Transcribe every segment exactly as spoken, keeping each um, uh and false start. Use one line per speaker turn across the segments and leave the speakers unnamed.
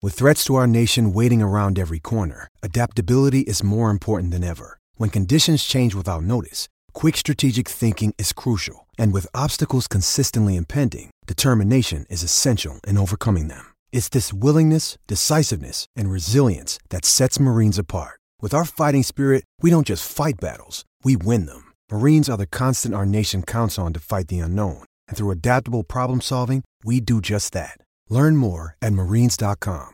With threats to our nation waiting around every corner, adaptability is more important than ever. When conditions change without notice, quick strategic thinking is crucial. And with obstacles consistently impending, determination is essential in overcoming them. It's this willingness, decisiveness, and resilience that sets Marines apart. With our fighting spirit, we don't just fight battles, we win them. Marines are the constant our nation counts on to fight the unknown. And through adaptable problem solving, we do just that. Learn more at marines dot com.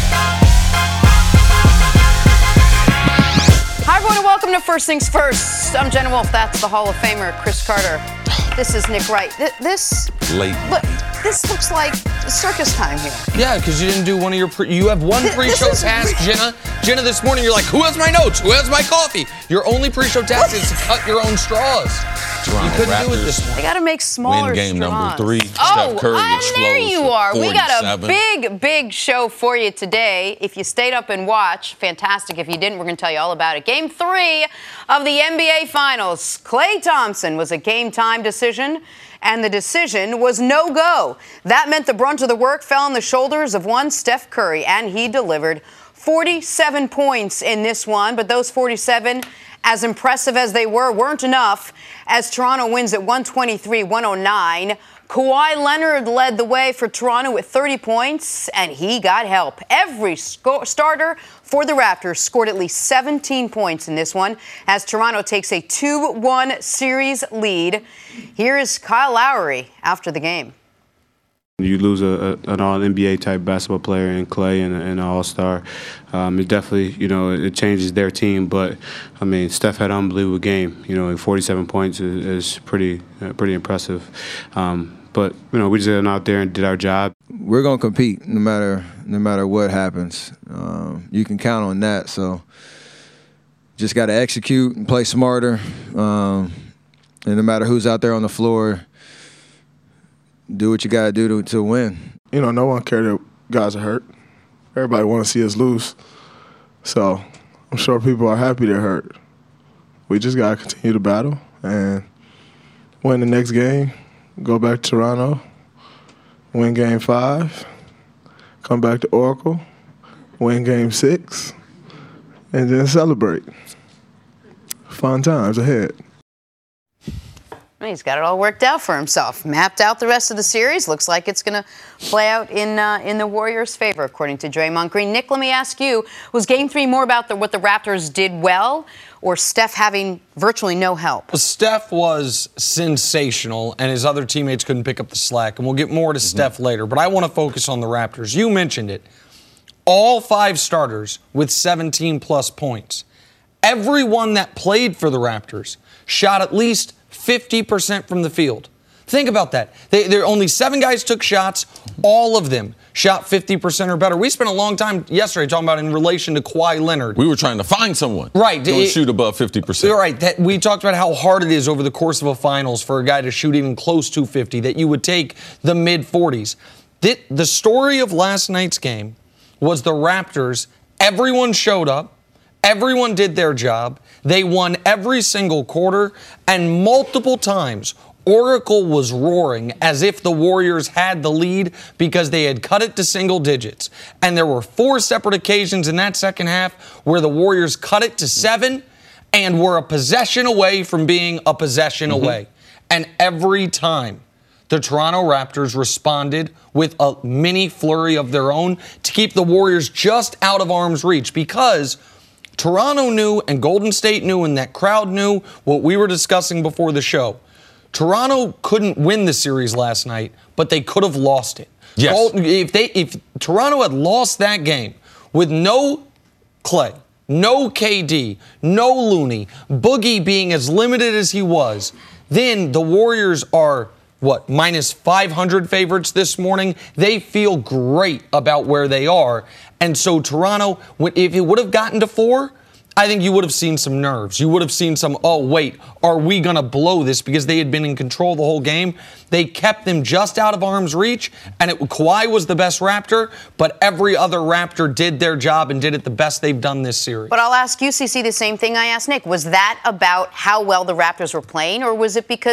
Hi, everyone, and welcome to First Things First. I'm Jenna Wolf. That's the Hall of Famer, Chris Carter. This is Nick Wright. Th- this
late.
Look, this looks like circus time here.
Yeah, because you didn't do one of your. Pre- you have one
Th-
pre-show task,
re-
Jenna. Jenna, this morning you're like, "Who has my notes? Who has my coffee?" Your only pre-show task is to cut your own straws.
Toronto
you couldn't
Raptors
do it this morning.
They got to make smaller
win game
straws.
number three.
Oh,
Steph Curry
and
explodes
there you are. We got a
forty-seven.
big, big show for you today. If you stayed up and watched, fantastic. If you didn't, we're going to tell you all about it. Game three of the N B A Finals. Klay Thompson was a game-time decision, and the decision was no-go. That meant the brunt of the work fell on the shoulders of one Steph Curry, and he delivered forty-seven points in this one. But those forty-seven, as impressive as they were, weren't enough as Toronto wins at one twenty-three one oh nine. Kawhi Leonard led the way for Toronto with thirty points, and he got help. Every sco- starter for the Raptors scored at least seventeen points in this one as Toronto takes a two one series lead. Here is Kyle Lowry after the game.
You lose a, a, an all-N B A type basketball player in Klay and, and an all-star. Um, it definitely, you know, it changes their team. But, I mean, Steph had an unbelievable game. You know, forty-seven points is, is pretty uh, pretty impressive. Um, but, you know, we just went out there and did our job.
We're going to compete no matter no matter what happens. Um, you can count on that. So just got to execute and play smarter. Um, and no matter who's out there on the floor, do what you got to do to to win.
You know, no one cared that guys are hurt. Everybody want to see us lose. So I'm sure people are happy they're hurt. We just got to continue to battle and win the next game, go back to Toronto, win game five, come back to Oracle, win game six, and then celebrate. Fun times ahead.
He's got it all worked out for himself. Mapped out the rest of the series. Looks like it's going to play out in uh, in the Warriors' favor, according to Draymond Green. Nick, let me ask you, was Game three more about the, what the Raptors did well or Steph having virtually no help?
Well, Steph was sensational, and his other teammates couldn't pick up the slack. And we'll get more to mm-hmm. Steph later, but I want to focus on the Raptors. You mentioned it. All five starters with seventeen-plus points. Everyone that played for the Raptors shot at least fifty percent from the field. Think about that. They, there only seven guys took shots. All of them shot fifty percent or better. We spent a long time yesterday talking about in relation to Kawhi Leonard.
We were trying to find someone.
Right.
Don't it, shoot above fifty percent.
Right. That, we talked about how hard it is over the course of a finals for a guy to shoot even close to fifty, that you would take the mid-forties. The, the story of last night's game was the Raptors, everyone showed up. Everyone did their job. They won every single quarter, and multiple times Oracle was roaring as if the Warriors had the lead because they had cut it to single digits. And there were four separate occasions in that second half where the Warriors cut it to seven and were a possession away from being a possession mm-hmm. away. And every time the Toronto Raptors responded with a mini flurry of their own to keep the Warriors just out of arm's reach, because Toronto knew and Golden State knew and that crowd knew what we were discussing before the show. Toronto couldn't win the series last night, but they could have lost it.
Yes.
Golden, if they if Toronto had lost that game with no Klay, no K D, no Looney, Boogie being as limited as he was, then the Warriors are, what, minus five hundred favorites this morning? They feel great about where they are. And so Toronto, if it would have gotten to four, I think you would have seen some nerves. You would have seen some, oh, wait, are we going to blow this? Because they had been in control the whole game. They kept them just out of arm's reach, and it, Kawhi was the best Raptor, but every other Raptor did their job and did it the best they've done this series.
But I'll ask you, C C, the same thing I asked Nick. Was that about how well the Raptors were playing, or was it because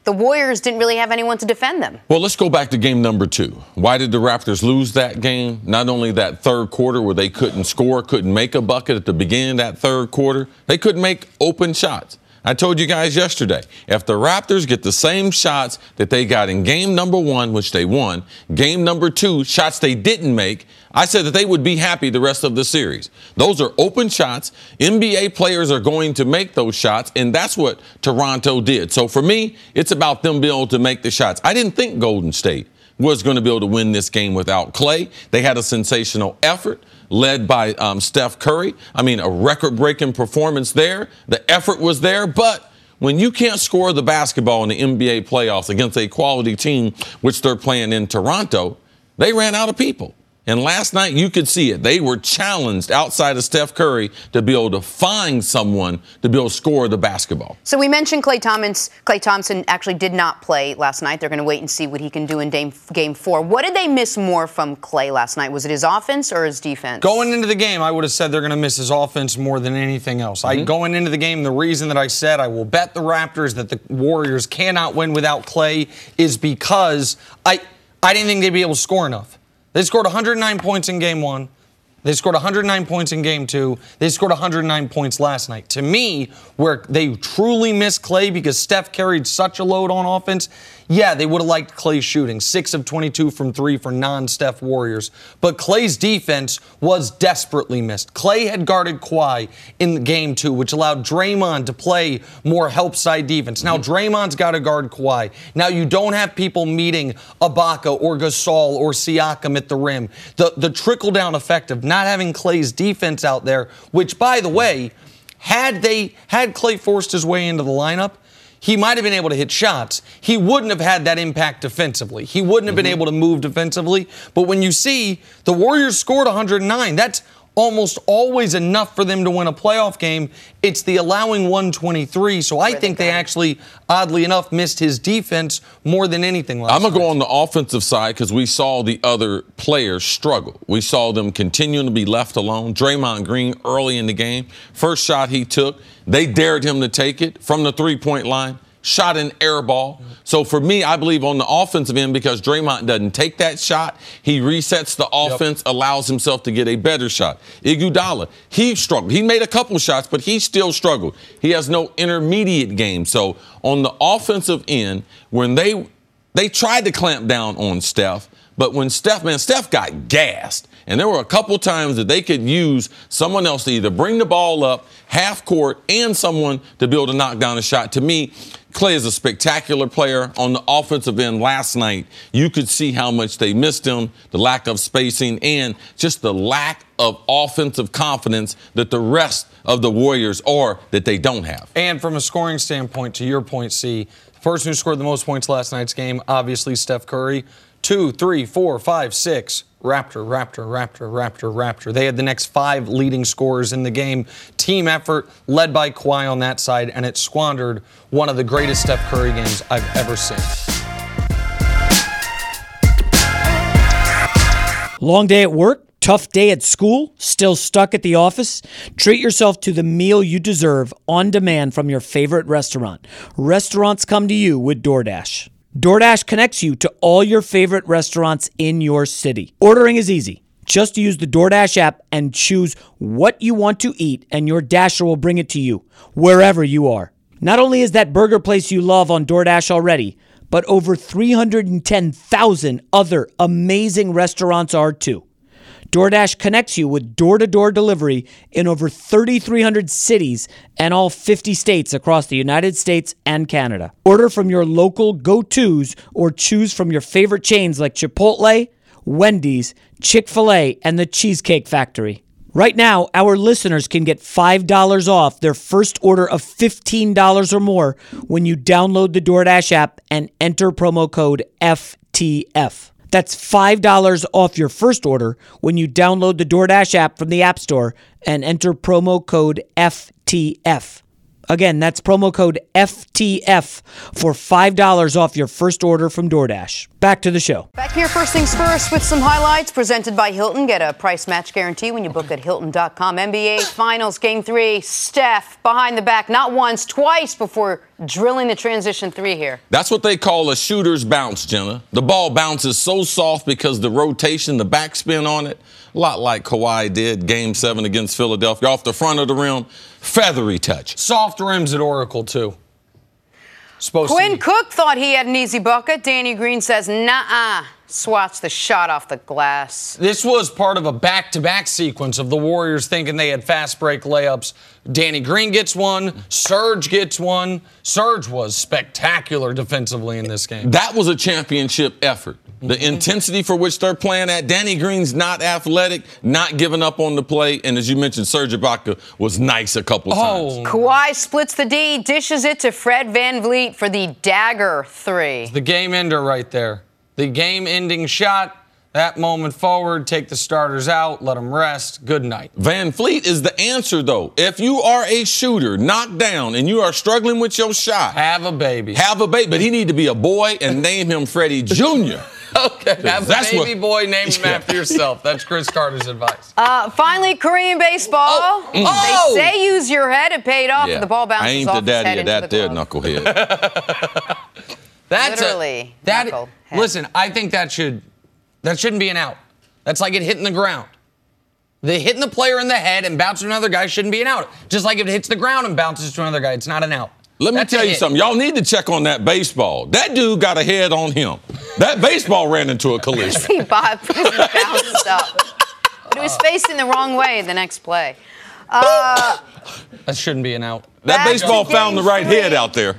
the Warriors didn't really have anyone to defend them.
Well, let's go back to game number two. Why did the Raptors lose that game? Not only that third quarter where they couldn't score, couldn't make a bucket at the beginning of that third quarter, they couldn't make open shots. I told you guys yesterday, if the Raptors get the same shots that they got in game number one, which they won, game number two, shots they didn't make, I said that they would be happy the rest of the series. Those are open shots. N B A players are going to make those shots, and that's what Toronto did. So for me, it's about them being able to make the shots. I didn't think Golden State was going to be able to win this game without Klay. They had a sensational effort led by um, Steph Curry. I mean, a record-breaking performance there. The effort was there, but when you can't score the basketball in the N B A playoffs against a quality team, which they're playing in Toronto, they ran out of people. And last night, you could see it. They were challenged outside of Steph Curry to be able to find someone to be able to score the basketball.
So we mentioned Klay Thompson. Klay Thompson actually did not play last night. They're going to wait and see what he can do in game, game four. What did they miss more from Klay last night? Was it his offense or his defense?
Going into the game, I would have said they're going to miss his offense more than anything else. Mm-hmm. I, going into the game, the reason that I said I will bet the Raptors that the Warriors cannot win without Klay is because I, I didn't think they'd be able to score enough. They scored one hundred nine points in game one. They scored one hundred nine points in game two. They scored one hundred nine points last night. To me, where they truly missed Klay because Steph carried such a load on offense, yeah, they would have liked Klay shooting. six of twenty-two from three for non-Steph Warriors. But Klay's defense was desperately missed. Klay had guarded Kawhi in game two, which allowed Draymond to play more help side defense. Now, Draymond's got to guard Kawhi. Now, you don't have people meeting Ibaka or Gasol or Siakam at the rim. The, the trickle-down effect of not having Klay's defense out there, which, by the way, had they had Klay forced his way into the lineup, he might have been able to hit shots. He wouldn't have had that impact defensively. He wouldn't have mm-hmm. been able to move defensively. But when you see the Warriors scored one hundred nine, that's almost always enough for them to win a playoff game. It's the allowing one twenty-three. So I think they actually, oddly enough, missed his defense more than anything last
I'm going to
night.
go on the offensive side because we saw the other players struggle. We saw them continuing to be left alone. Draymond Green early in the game, first shot he took, they dared him to take it from the three-point line. Shot an air ball. So for me, I believe on the offensive end, because Draymond doesn't take that shot, he resets the offense, yep. allows himself to get a better shot. Iguodala, he struggled. He made a couple shots, but he still struggled. He has no intermediate game. So on the offensive end, when they they tried to clamp down on Steph, but when Steph, man, Steph got gassed. And there were a couple times that they could use someone else to either bring the ball up, half court, and someone to be able to knock down a shot. To me, Klay is a spectacular player. On the offensive end last night, you could see how much they missed him, the lack of spacing, and just the lack of offensive confidence that the rest of the Warriors are that they don't have.
And from a scoring standpoint, to your point, C, the person who scored the most points last night's game, obviously Steph Curry. Two, three, four, five, six. Raptor, Raptor, Raptor, Raptor, Raptor. They had the next five leading scorers in the game. Team effort led by Kawhi on that side, and it squandered one of the greatest Steph Curry games I've ever seen.
Long day at work? Tough day at school? Still stuck at the office? Treat yourself to the meal you deserve on demand from your favorite restaurant. Restaurants come to you with DoorDash. DoorDash connects you to all your favorite restaurants in your city. Ordering is easy. Just use the DoorDash app and choose what you want to eat, and your Dasher will bring it to you, wherever you are. Not only is that burger place you love on DoorDash already, but over three hundred ten thousand other amazing restaurants are too. DoorDash connects you with door-to-door delivery in over thirty-three hundred cities and all fifty states across the United States and Canada. Order from your local go-tos or choose from your favorite chains like Chipotle, Wendy's, Chick-fil-A, and the Cheesecake Factory. Right now, our listeners can get five dollars off their first order of fifteen dollars or more when you download the DoorDash app and enter promo code F T F. That's five dollars off your first order when you download the DoorDash app from the App Store and enter promo code F T F. Again, that's promo code F T F for five dollars off your first order from DoorDash. back to the show.
Back here, first things first, with some highlights presented by Hilton. Get a price match guarantee when you book at Hilton dot com. N B A Finals Game three, Steph behind the back, not once, twice before drilling the transition three here.
That's what they call a shooter's bounce, Jenna. The ball bounces so soft because the rotation, the backspin on it, a lot like Kawhi did Game seven against Philadelphia. Off the front of the rim, feathery touch.
Soft rims at Oracle, too. Supposed
Quinn
to be.
Cook thought he had an easy bucket. Danny Green says, nah-uh. Swats the shot off the glass.
This was part of a back-to-back sequence of the Warriors thinking they had fast break layups. Danny Green gets one. Serge gets one. Serge was spectacular defensively in this game.
That was a championship effort. The mm-hmm. intensity for which they're playing at. Danny Green's not athletic, not giving up on the play. And as you mentioned, Serge Ibaka was nice a couple of
oh.
times.
Kawhi splits the D, dishes it to Fred VanVleet for the dagger three.
The game ender right there. The game-ending shot. That moment forward, take the starters out, let them rest. Good night.
VanVleet is the answer, though. If you are a shooter, knocked down, and you are struggling with your shot,
have a baby.
Have a baby. But he need to be a boy and name him Freddie Junior
Okay, have a baby
what,
boy, name him after yourself. That's Chris Carter's advice.
Uh, finally, Korean baseball.
Oh.
They
Oh.
say use your head. It paid off,
yeah.
and the ball bounces
I ain't
off
the daddy
his head
of that
into the
there,
glove.
knucklehead.
That's
Literally,
a, that,
knucklehead.
Listen, I think that should that shouldn't be an out. That's like it hitting the ground. The hitting the player in the head and bouncing to another guy shouldn't be an out. Just like if it hits the ground and bounces to another guy, it's not an out.
Let me
That's
tell
a
you
hit.
something. Y'all need to check on that baseball. That dude got a head on him. That baseball ran into a collision.
He bounced up. But it was facing the wrong way the next play. Uh,
That shouldn't be an out.
That
Back to
baseball found the
game
right
three.
head out there.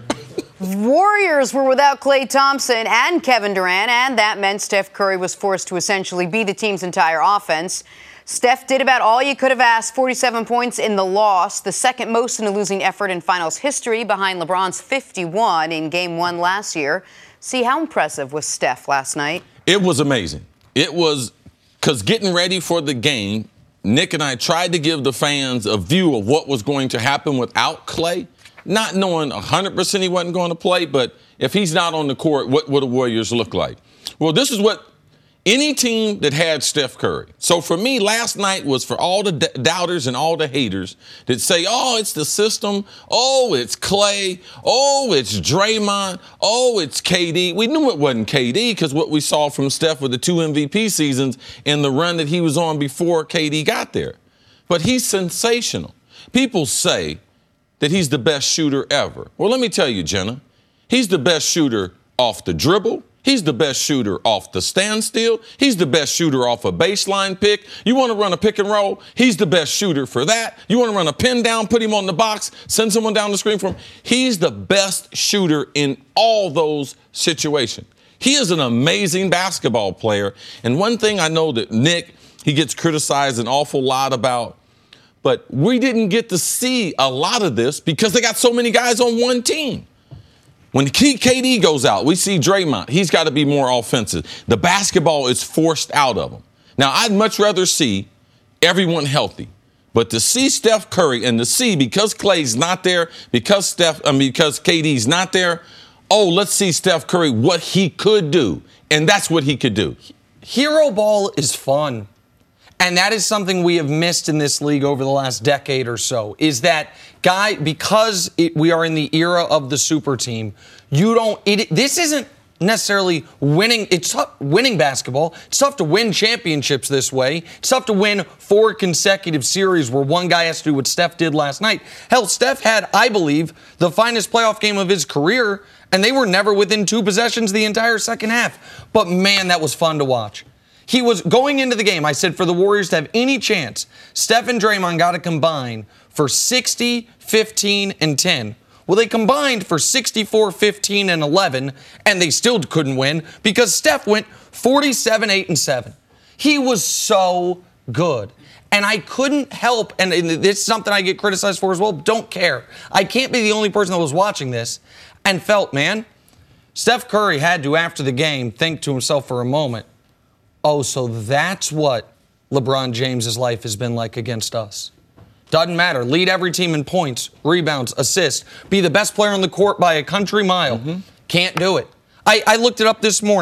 Warriors were without Klay Thompson and Kevin Durant, and that meant Steph Curry was forced to essentially be the team's entire offense. Steph did about all you could have asked, forty-seven points in the loss, the second most in a losing effort in finals history, behind LeBron's fifty-one in game one last year. See, how impressive was Steph last night?
It was amazing. It was because getting ready for the game, Nick and I tried to give the fans a view of what was going to happen without Klay, not knowing one hundred percent he wasn't going to play, but if he's not on the court, what will the Warriors look like? Well, this is what any team that had Steph Curry. So for me, last night was for all the d- doubters and all the haters that say, oh, it's the system. Oh, it's Klay. Oh, it's Draymond. Oh, it's K D. We knew it wasn't K D because what we saw from Steph with the two M V P seasons and the run that he was on before K D got there. But he's sensational. People say that he's the best shooter ever. Well, let me tell you, Jenna, he's the best shooter off the dribble. He's the best shooter off the standstill. He's the best shooter off a baseline pick. You want to run a pick and roll? He's the best shooter for that. You want to run a pin down, put him on the box, send someone down the screen for him? He's the best shooter in all those situations. He is an amazing basketball player. And one thing I know that Nick, he gets criticized an awful lot about, but we didn't get to see a lot of this because they got so many guys on one team. When K D goes out, we see Draymond. He's got to be more offensive. The basketball is forced out of him. Now, I'd much rather see everyone healthy. But to see Steph Curry and to see, because Klay's not there, because Steph, I mean, because K D's not there, oh, let's see Steph Curry, what he could do. And that's what he could do.
Hero ball is fun. And that is something we have missed in this league over the last decade or so, is that, guy, because it, we are in the era of the super team, you don't, it, this isn't necessarily winning, it's tough, winning basketball. It's tough to win championships this way. It's tough to win four consecutive series where one guy has to do what Steph did last night. Hell, Steph had, I believe, the finest playoff game of his career, and they were never within two possessions the entire second half. But man, that was fun to watch. He was going into the game, I said, for the Warriors to have any chance, Steph and Draymond got to combine for sixty, fifteen, and ten. Well, they combined for sixty-four, fifteen, and eleven, and they still couldn't win because Steph went forty-seven, eight, and seven. He was so good. And I couldn't help, and this is something I get criticized for as well, don't care. I can't be the only person that was watching this and felt, man, Steph Curry had to, after the game, think to himself for a moment, oh, so that's what LeBron James's life has been like against us. Doesn't matter. Lead every team in points, rebounds, assists. Be the best player on the court by a country mile. Mm-hmm. Can't do it. I, I looked it up this morning.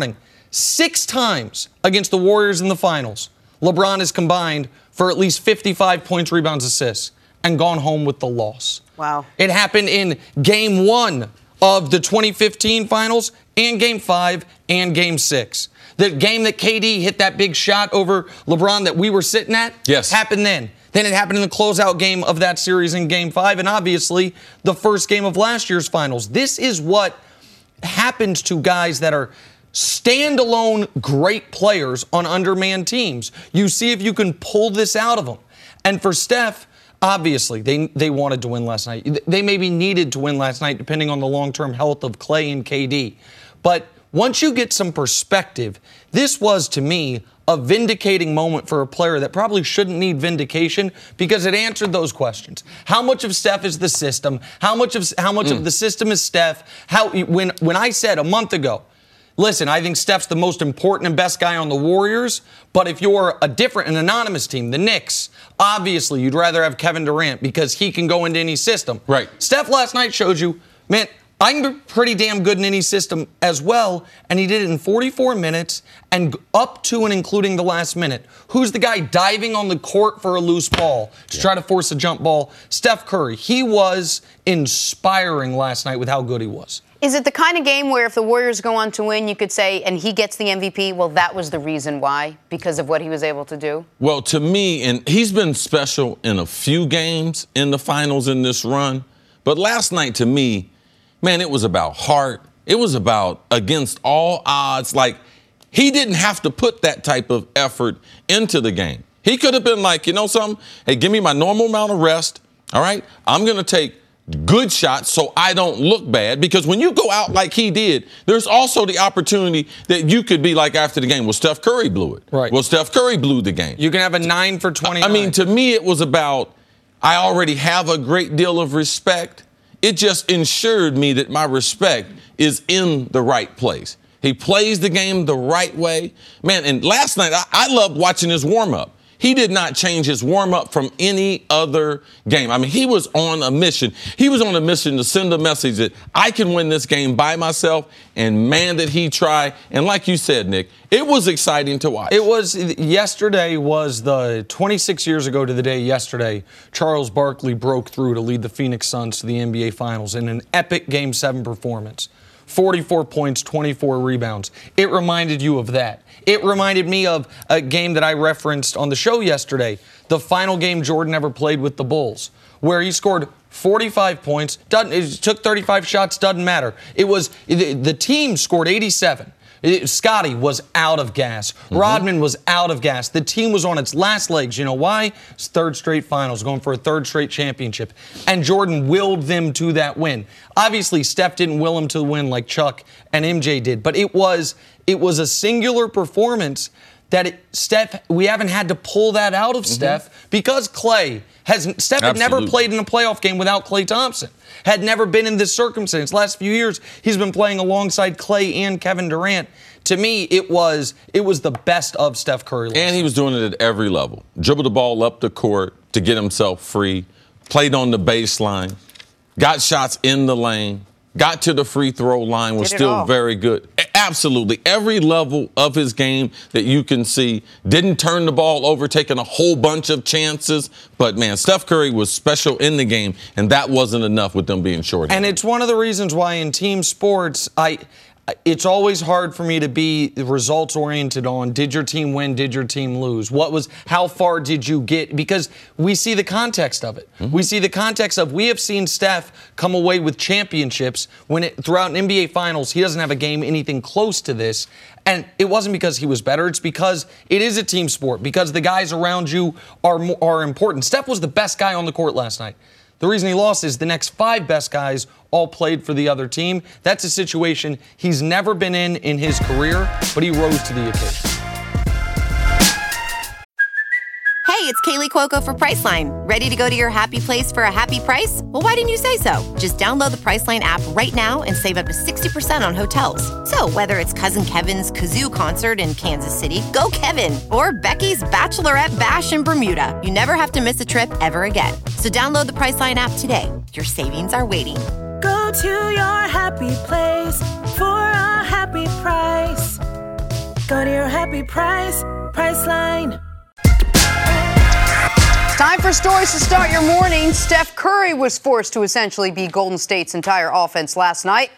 Six times against the Warriors in the finals, LeBron has combined for at least fifty-five points, rebounds, assists, and gone home with the loss.
Wow.
It happened in game one of the twenty fifteen finals and game five and game six. The game that K D hit that big shot over LeBron that we were sitting at
yes.
happened then. Then it happened in the closeout game of that series in game five, and obviously the first game of last year's finals. This is what happens to guys that are standalone great players on undermanned teams. You see if you can pull this out of them. And for Steph, obviously, they they wanted to win last night. They maybe needed to win last night, depending on the long-term health of Clay and K D. But once you get some perspective, this was, to me, a vindicating moment for a player that probably shouldn't need vindication because it answered those questions. How much of Steph is the system? How much of how much mm. of the system is Steph? How when when I said a month ago, listen, I think Steph's the most important and best guy on the Warriors, but if you're a different, an anonymous team, the Knicks, obviously you'd rather have Kevin Durant because he can go into any system.
Right.
Steph last night showed you, man, I can be pretty damn good in any system as well, and he did it in forty-four minutes and up to and including the last minute. Who's the guy diving on the court for a loose ball to yeah. try to force a jump ball? Steph Curry. He was inspiring last night with how good he was.
Is it the kind of game where if the Warriors go on to win, you could say, and he gets the M V P, well, that was the reason why, because of what he was able to do?
Well, to me, and he's been special in a few games in the finals in this run, but last night to me, man, it was about heart. It was about against all odds. Like, he didn't have to put that type of effort into the game. He could have been like, you know something? Hey, give me my normal amount of rest, all right? I'm going to take good shots so I don't look bad, because when you go out like he did, there's also the opportunity that you could be like after the game, well, Steph Curry blew it.
Right.
Well, Steph Curry blew the game.
You can have a nine for twenty-nine.
I mean, to me, it was about, I already have a great deal of respect. It just ensured me that my respect is in the right place. He plays the game the right way. Man, and last night, I, I loved watching his warm-up. He did not change his warm-up from any other game. I mean, he was on a mission. He was on a mission to send a message that I can win this game by myself, and man, did he try. And like you said, Nick, it was exciting to watch.
It was, yesterday was the twenty-six years ago to the day yesterday, Charles Barkley broke through to lead the Phoenix Suns to the N B A Finals in an epic Game seven performance. forty-four points, twenty-four rebounds. It reminded you of that. It reminded me of a game that I referenced on the show yesterday, the final game Jordan ever played with the Bulls, where he scored forty-five points, doesn't, it took thirty-five shots, doesn't matter. It was, the, the team scored eighty-seven. It, Scotty was out of gas. Mm-hmm. Rodman was out of gas. The team was on its last legs. You know why? It's third straight finals, going for a third straight championship. And Jordan willed them to that win. Obviously, Steph didn't will him to the win like Chuck and M J did, but it was it was a singular performance that it, Steph, we haven't had to pull that out of mm-hmm. Steph because Clay has, Steph had
Absolutely.
never played in a playoff game without Klay Thompson. Had never been in this circumstance. Last few years, he's been playing alongside Clay and Kevin Durant. To me, it was it was the best of Steph Curry. Last
and he was doing it at every level. Dribbled the ball up the court to get himself free, played on the baseline, got shots in the lane, got to the free throw line, was still very good. Absolutely. Every level of his game that you can see. Didn't turn the ball over, taking a whole bunch of chances. But, man, Steph Curry was special in the game, and that wasn't enough with them being short.
And it's one of the reasons why in team sports, I – it's always hard for me to be results oriented on did your team win, did your team lose? What was, how far did you get? Because we see the context of it. Mm-hmm. We see the context of, we have seen Steph come away with championships when it, throughout an N B A Finals, he doesn't have a game anything close to this. And it wasn't because he was better. It's because it is a team sport, because the guys around you are are important. Steph was the best guy on the court last night. The reason he lost is the next five best guys all played for the other team. That's a situation he's never been in in his career, but he rose to the occasion.
Hey, it's Kaylee Cuoco for Priceline. Ready to go to your happy place for a happy price? Well, why didn't you say so? Just download the Priceline app right now and save up to sixty percent on hotels. So whether it's Cousin Kevin's Kazoo Concert in Kansas City, go Kevin, or Becky's Bachelorette Bash in Bermuda, you never have to miss a trip ever again. So download the Priceline app today. Your savings are waiting.
Go to your happy place for a happy price. Go to your happy price, Priceline.
Time for stories to start your morning. Steph Curry was forced to essentially be Golden State's entire offense last night.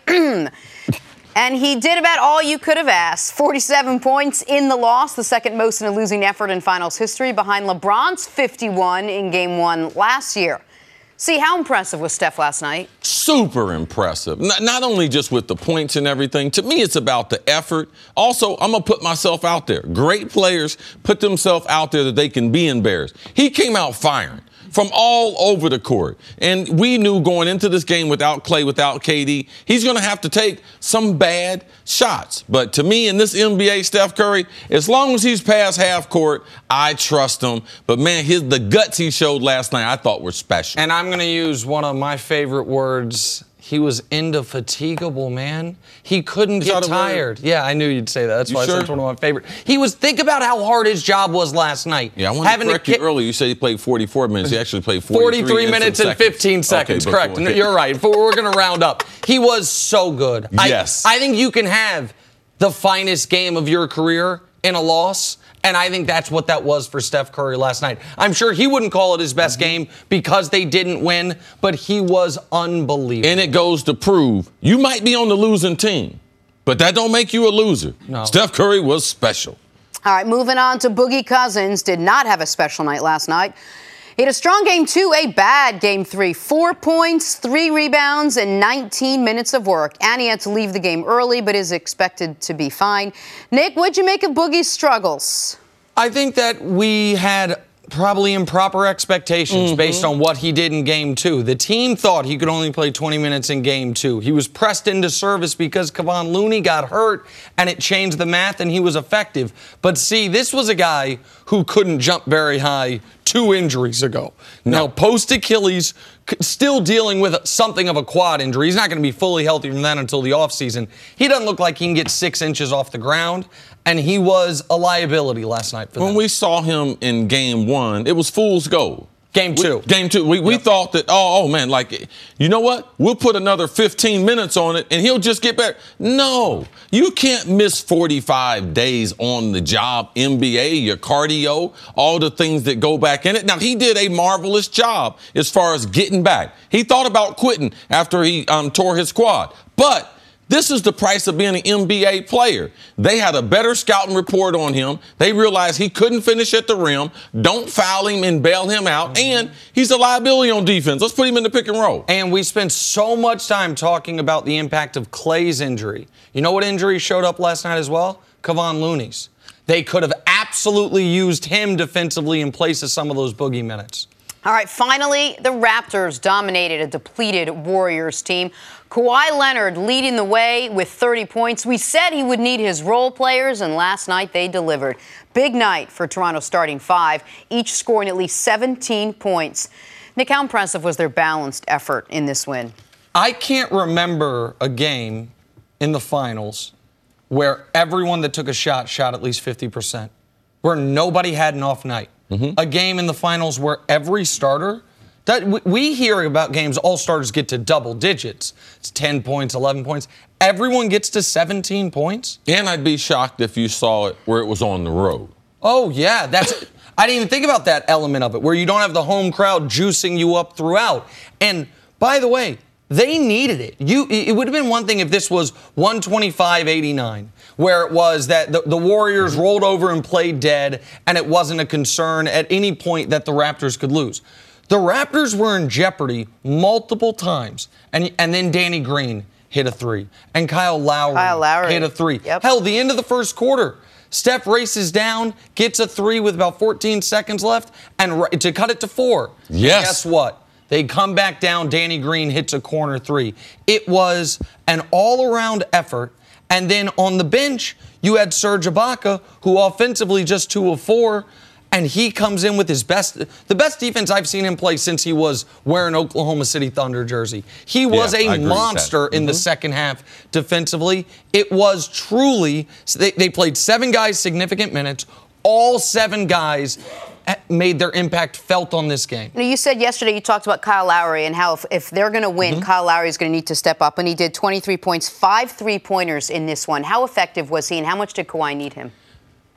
And he did about all you could have asked. forty-seven points in the loss, the second most in a losing effort in finals history, behind LeBron's fifty-one in game one last year. See, how impressive was Steph last night?
Super impressive. Not, not only just with the points and everything. To me, it's about the effort. Also, I'm going to put myself out there. Great players put themselves out there that they can be embarrassed. He came out firing from all over the court. And we knew going into this game without Clay, without K D, he's going to have to take some bad shots. But to me, in this N B A, Steph Curry, as long as he's past half court, I trust him. But, man, his the guts he showed last night I thought were special.
And I'm going to use one of my favorite words. He was indefatigable, man. He couldn't get tired. Yeah, I knew you'd say that. That's
You
why
sure?
I said it's one of my favorite. He was, think about how hard his job was last night.
Yeah, I want to correct you earlier. You said he played forty-four minutes. He actually played forty-three,
forty-three minutes and fifteen seconds.
Okay,
correct. You're right. But we're going to round up. He was so good.
Yes.
I, I think you can have the finest game of your career in a loss. And I think that's what that was for Steph Curry last night. I'm sure he wouldn't call it his best game because they didn't win, but he was unbelievable.
And it goes to prove you might be on the losing team, but that don't make you a loser.
No.
Steph Curry was special.
All right, moving on to Boogie Cousins. Did not have a special night last night. He had a strong game two, a bad game three. Four points, three rebounds, and nineteen minutes of work. And he had to leave the game early, but is expected to be fine. Nick, what'd you make of Boogie's struggles?
I think that we had probably improper expectations mm-hmm. based on what he did in game two. The team thought he could only play twenty minutes in game two. He was pressed into service because Kevon Looney got hurt, and it changed the math, and he was effective. But see, this was a guy who couldn't jump very high two injuries ago. No. Now, post-Achilles, still dealing with something of a quad injury. He's not going to be fully healthy from that until the offseason. He doesn't look like he can get six inches off the ground, and he was a liability last night for them.
When we saw him in game one, it was fool's gold.
Game two.
We, game two. We, we
yep.
thought that, oh, oh, man, like, you know what? We'll put another fifteen minutes on it, and he'll just get better. No. You can't miss forty-five days on the job, N B A, your cardio, all the things that go back in it. Now, he did a marvelous job as far as getting back. He thought about quitting after he um, tore his quad. But this is the price of being an N B A player. They had a better scouting report on him. They realized he couldn't finish at the rim. Don't foul him and bail him out. And he's a liability on defense. Let's put him in the pick and roll.
And we spent so much time talking about the impact of Clay's injury. You know what injury showed up last night as well? Kevon Looney's. They could have absolutely used him defensively in place of some of those Boogie minutes.
All right, finally, the Raptors dominated a depleted Warriors team. Kawhi Leonard leading the way with thirty points. We said he would need his role players, and last night they delivered. Big night for Toronto's starting five, each scoring at least seventeen points. Nick, how impressive was their balanced effort in this win?
I can't remember a game in the finals where everyone that took a shot shot at least fifty percent, where nobody had an off night. Mm-hmm. A game in the finals where every starter, that we hear about games, all starters get to double digits. It's ten points, eleven points. Everyone gets to seventeen points.
And I'd be shocked if you saw it where it was on the road.
Oh, yeah. That's. I didn't even think about that element of it, where you don't have the home crowd juicing you up throughout. And by the way, they needed it. You, it would have been one thing if this was one twenty-five eighty-nine, where it was that the, the Warriors rolled over and played dead, and it wasn't a concern at any point that the Raptors could lose. The Raptors were in jeopardy multiple times, and, and then Danny Green hit a three, and Kyle Lowry,
Kyle Lowry.
hit a three.
Yep.
Hell, the end of the first quarter, Steph races down, gets a three with about fourteen seconds left, and to cut it to four.
Yes.
And guess what? They come back down. Danny Green hits a corner three. It was an all-around effort. And then on the bench, you had Serge Ibaka, who offensively just two of four, and he comes in with his best, the best defense I've seen him play since he was wearing Oklahoma City Thunder jersey. He was
yeah,
a monster in mm-hmm. the second half defensively. It was truly, they, they played seven guys significant minutes. All seven guys made their impact felt on this game.
You know, you said yesterday, you talked about Kyle Lowry and how if, if they're going to win, mm-hmm. Kyle Lowry is going to need to step up. And he did twenty-three points, five three-pointers in this one. How effective was he, and how much did Kawhi need him?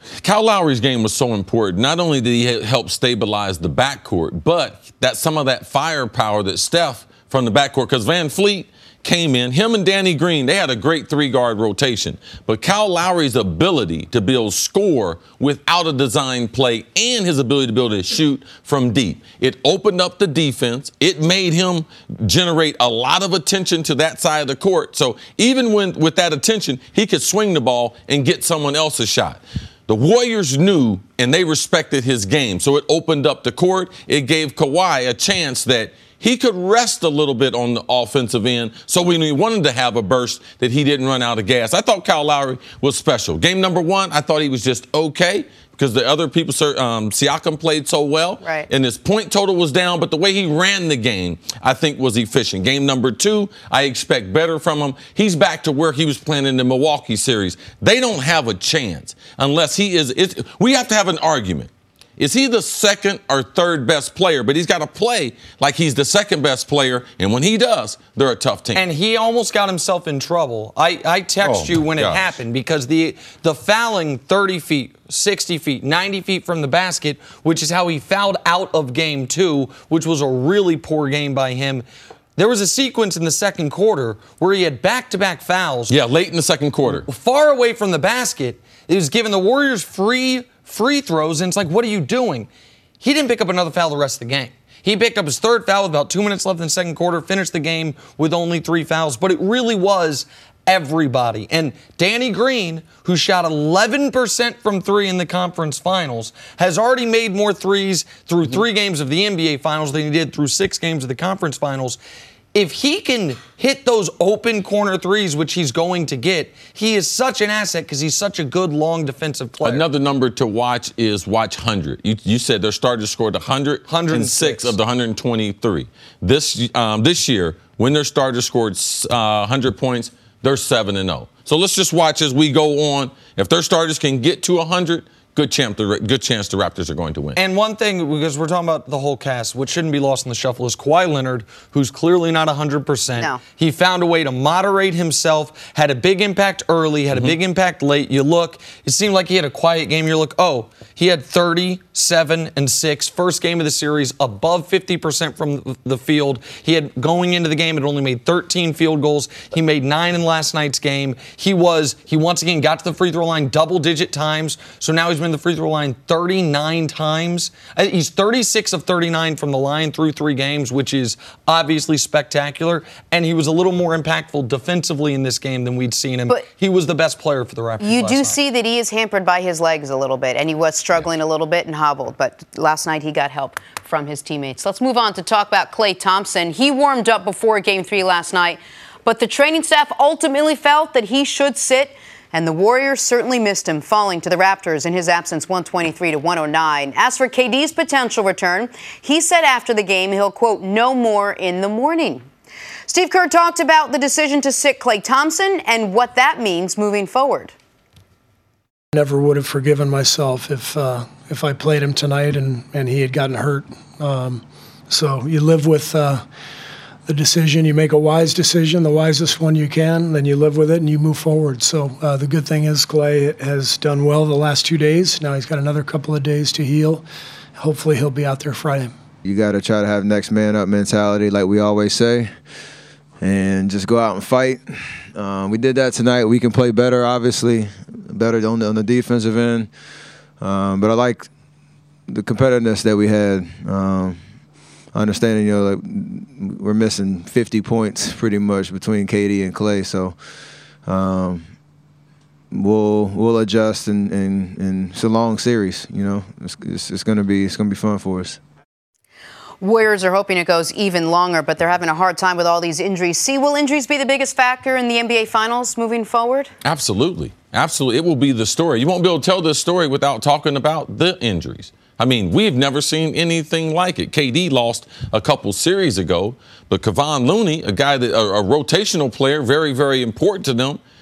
Kyle Lowry's game was so important. Not only did he help stabilize the backcourt, but that some of that firepower that Steph from the backcourt, because Van Fleet came in, him and Danny Green, they had a great three-guard rotation. But Kyle Lowry's ability to be able to score without a design play and his ability to be able to shoot from deep, it opened up the defense. It made him generate a lot of attention to that side of the court. So even when with that attention, he could swing the ball and get someone else's shot. The Warriors knew and they respected his game. So it opened up the court. It gave Kawhi a chance that he could rest a little bit on the offensive end, so when he wanted to have a burst that he didn't run out of gas. I thought Kyle Lowry was special. Game number one, I thought he was just okay because the other people, um, Siakam played so well.
Right.
And his point total was down, but the way he ran the game, I think, was efficient. Game number two, I expect better from him. He's back to where he was playing in the Milwaukee series. They don't have a chance unless he is it's, – we have to have an argument. Is he the second or third best player? But he's got to play like he's the second best player. And when he does, they're a tough team.
And he almost got himself in trouble. I, I text
oh
you when
gosh.
it happened because the the fouling thirty feet, sixty feet, ninety feet from the basket, which is how he fouled out of game two, which was a really poor game by him. There was a sequence in the second quarter where he had back-to-back fouls.
Yeah, late in the second quarter.
Far away from the basket. It was giving the Warriors free free throws, and it's like, what are you doing? He didn't pick up another foul the rest of the game. He picked up his third foul with about two minutes left in the second quarter, finished the game with only three fouls, but it really was everybody. And Danny Green, who shot eleven percent from three in the conference finals, has already made more threes through three games of the N B A finals than he did through six games of the conference finals. If he can hit those open corner threes, which he's going to get, he is such an asset because he's such a good, long defensive player.
Another number to watch is watch one hundred. You, you said their starters scored one hundred,
one hundred
six of the one hundred twenty-three. This um, this year, when their starters scored uh, one hundred points, they're seven and oh. So let's just watch as we go on. If their starters can get to one hundred, good chance, the, good chance the Raptors are going to win.
And one thing, because we're talking about the whole cast, which shouldn't be lost in the shuffle, is Kawhi Leonard, who's clearly not one hundred percent.
No.
He found a way to moderate himself, had a big impact early, had
Mm-hmm.
a big impact late. You look, it seemed like he had a quiet game. You look, oh, he had thirty-seven and six, first game of the series, above fifty percent from the field. He had, going into the game, had only made thirteen field goals. He made nine in last night's game. He was, he once again got to the free throw line double-digit times, so now he's been to the free throw line thirty-nine times. He's thirty-six of thirty-nine from the line through three games, which is obviously spectacular. And he was a little more impactful defensively in this game than we'd seen him.
But
he was the best player for the Raptors.
You
last
do
night.
see that he is hampered by his legs a little bit, and he was struggling a little bit and hobbled. But last night he got help from his teammates. Let's move on to talk about Klay Thompson. He warmed up before Game three last night, but the training staff ultimately felt that he should sit. And the Warriors certainly missed him, falling to the Raptors in his absence one twenty-three to one oh nine. As for K D's potential return, he said after the game he'll, quote, know more in the morning. Steve Kerr talked about the decision to sit Klay Thompson and what that means moving forward.
Never would have forgiven myself if uh, if I played him tonight and, and he had gotten hurt. Um, so you live with uh, the decision. You make a wise decision, the wisest one you can, then you live with it and you move forward. So uh, the good thing is Klay has done well the last two days. Now he's got another couple of days to heal. Hopefully he'll be out there Friday.
You got to try to have next man up mentality, like we always say, and just go out and fight. Um, we did that tonight. We can play better, obviously, better on the, on the defensive end. Um, but I like the competitiveness that we had. Um, understanding, you know, like we're missing fifty points pretty much between K D and Klay, so um, we'll we'll adjust, and, and, and it's a long series. You know, it's it's, it's gonna be it's gonna be fun for us.
Warriors are hoping it goes even longer, but they're having a hard time with all these injuries. See, will injuries be the biggest factor in the N B A Finals moving forward?
Absolutely. Absolutely. It will be the story. You won't be able to tell this story without talking about the injuries. I mean, we've never seen anything like it. K D lost a couple series ago, but Kevon Looney, a guy that a, a rotational player, very, very important to them,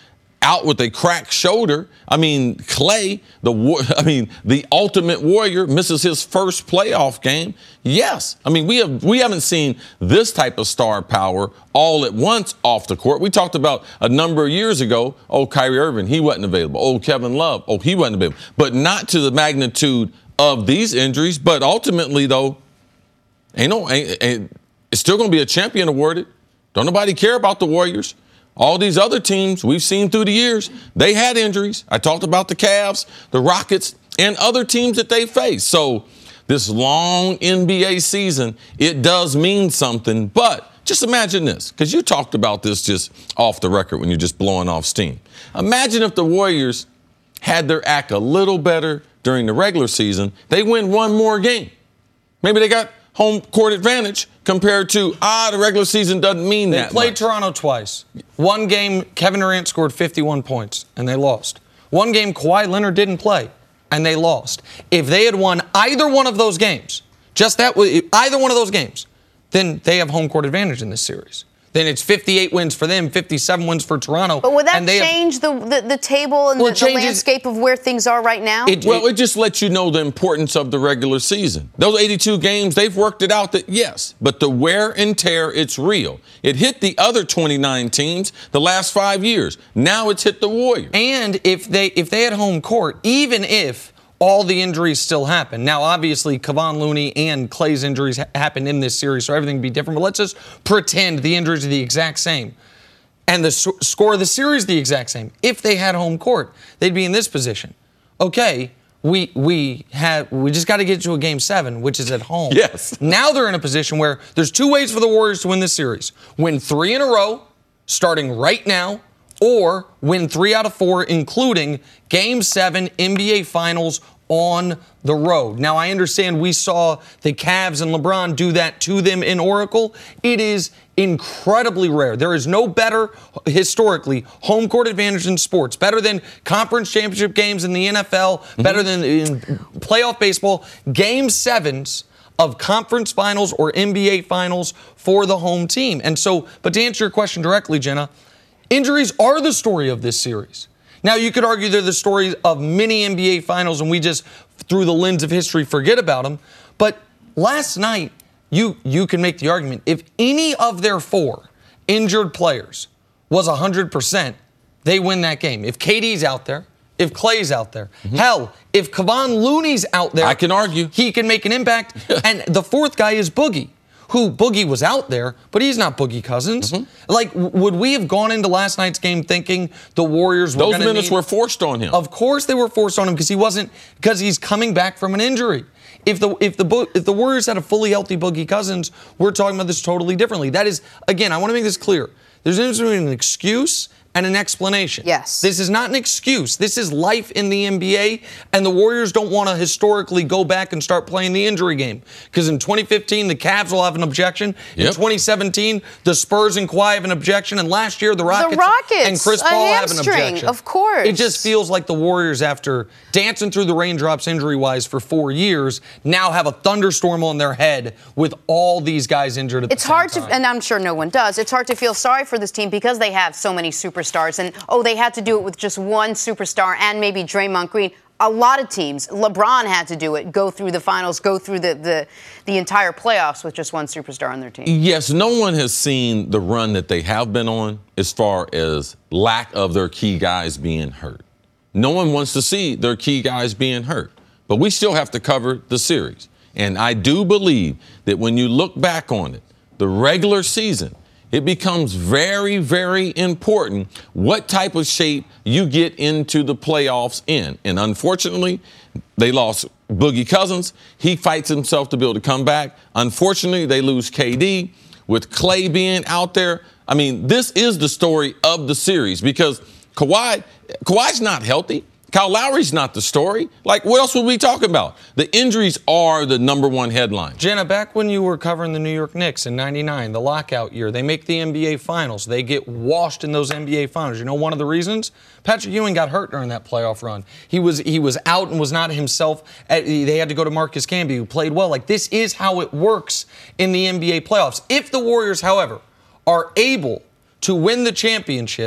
out with a cracked shoulder. I mean, Klay, the I mean, the ultimate warrior, misses his first playoff game. Yes, I mean we have we haven't seen this type of star power all at once off the court. We talked about a number of years ago. Oh, Kyrie Irving, he wasn't available. Oh, Kevin Love, oh, he wasn't available. But not to the magnitude of these injuries. But ultimately, though, ain't no, ain't, ain't, it's still going to be a champion awarded. Don't nobody care about the Warriors. All these other teams we've seen through the years, they had injuries. I talked about the Cavs, the Rockets, and other teams that they face. So this long N B A season, it does mean something. But just imagine this, because you talked about this just off the record when you're just blowing off steam. Imagine if the Warriors had their act a little better during the regular season. They win one more game. Maybe they got home court advantage compared to, ah, the regular season doesn't mean
they
that
They played
much.
Toronto twice. One game, Kevin Durant scored fifty-one points, and they lost. One game, Kawhi Leonard didn't play, and they lost. If they had won either one of those games, just that, either one of those games, then they have home court advantage in this series. Then it's fifty-eight wins for them, fifty-seven wins for Toronto.
But would that
and they
change
have,
the, the the table and
well,
the, the landscape of where things are right now?
It, well, it just lets you know the importance of the regular season. Those eighty-two games, they've worked it out that, yes, but the wear and tear, it's real. It hit the other twenty-nine teams the last five years. Now it's hit the Warriors.
And if they if they had home court, even if all the injuries still happen. Now, obviously, Kevon Looney and Klay's injuries ha- happened in this series, so everything would be different. But let's just pretend the injuries are the exact same. And the so- score of the series is the exact same. If they had home court, they'd be in this position. Okay, we we have we just got to get to a game seven, which is at home.
Yes.
Now they're in a position where there's two ways for the Warriors to win this series. Win three in a row, starting right now, or win three out of four, including Game seven N B A Finals on the road. Now, I understand we saw the Cavs and LeBron do that to them in Oracle. It is incredibly rare. There is no better, historically, home court advantage in sports. Better than conference championship games in the N F L. Mm-hmm. Better than in playoff baseball. Game sevens of conference finals or N B A Finals for the home team. And so, but to answer your question directly, Jenna, injuries are the story of this series. Now, you could argue they're the story of many N B A Finals, and we just, through the lens of history, forget about them. But last night, you you can make the argument, if any of their four injured players was one hundred percent, they win that game. If K D's out there, if Klay's out there, mm-hmm. hell, if Kevon Looney's out there,
I can argue.
He can make an impact. And the fourth guy is Boogie, who Boogie was out there, but he's not Boogie Cousins. Mm-hmm. Like, w- would we have gone into last night's game thinking the Warriors were
Those
going to
minutes
need,
were forced on him.
Of course they were forced on him because he wasn't because he's coming back from an injury. If the if the if the Warriors had a fully healthy Boogie Cousins, we're talking about this totally differently. That is, again, I want to make this clear. There's a difference between an excuse and an explanation.
Yes.
This is not an excuse. This is life in the N B A, and the Warriors don't want to historically go back and start playing the injury game. Because in twenty fifteen, the Cavs will have an objection.
Yep.
In twenty seventeen, the Spurs and Kawhi have an objection. And last year, the Rockets,
the Rockets
and Chris
a
Paul have an
hamstring,
objection.
Of course.
It just feels like the Warriors, after dancing through the raindrops injury-wise for four years, now have a thunderstorm on their head with all these guys injured at
it's
the same
hard
time.
to, and I'm sure no one does, it's hard to feel sorry for this team because they have so many superstars. And, oh, they had to do it with just one superstar and maybe Draymond Green. A lot of teams, LeBron had to do it, go through the finals, go through the, the, the entire playoffs with just one superstar on their team.
Yes, no one has seen the run that they have been on as far as lack of their key guys being hurt. No one wants to see their key guys being hurt. But we still have to cover the series. And I do believe that when you look back on it, the regular season, it becomes very, very important what type of shape you get into the playoffs in. And unfortunately, they lost Boogie Cousins. He fights himself to be able to come back. Unfortunately, they lose K D. With Klay being out there, I mean, this is the story of the series because Kawhi, Kawhi's not healthy. Kyle Lowry's not the story. Like, what else would we talk about? The injuries are the number one headline.
Jenna, back when you were covering the New York Knicks in ninety-nine, the lockout year, they make the N B A Finals. They get washed in those N B A Finals. You know one of the reasons? Patrick Ewing got hurt during that playoff run. He was he was out and was not himself. They had to go to Marcus Camby, who played well. Like, this is how it works in the N B A playoffs. If the Warriors, however, are able to win the championship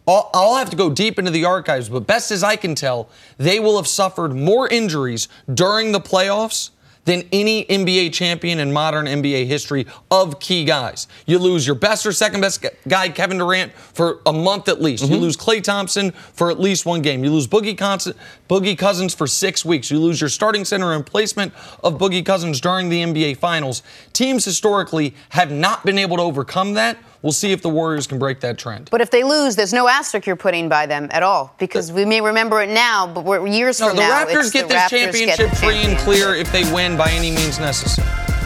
I'll, I'll have to go deep into the archives, but best as I can tell, they will have suffered more injuries during the playoffs than any N B A champion in modern N B A history of key guys. You lose your best or second best guy, Kevin Durant, for a month at least. Mm-hmm. You lose Klay Thompson for at least one game. You lose Boogie, Cons- Boogie Cousins for six weeks. You lose your starting center and replacement of Boogie Cousins during the N B A Finals. Teams historically have not been able to overcome that. We'll see if the Warriors can break that trend.
But if they lose, there's no asterisk you're putting by them at all, because we may remember it now, but we're years
no,
from
the
now.
Raptors get
the
this
Raptors
championship
get the
free and
championship.
clear if they win by any means necessary.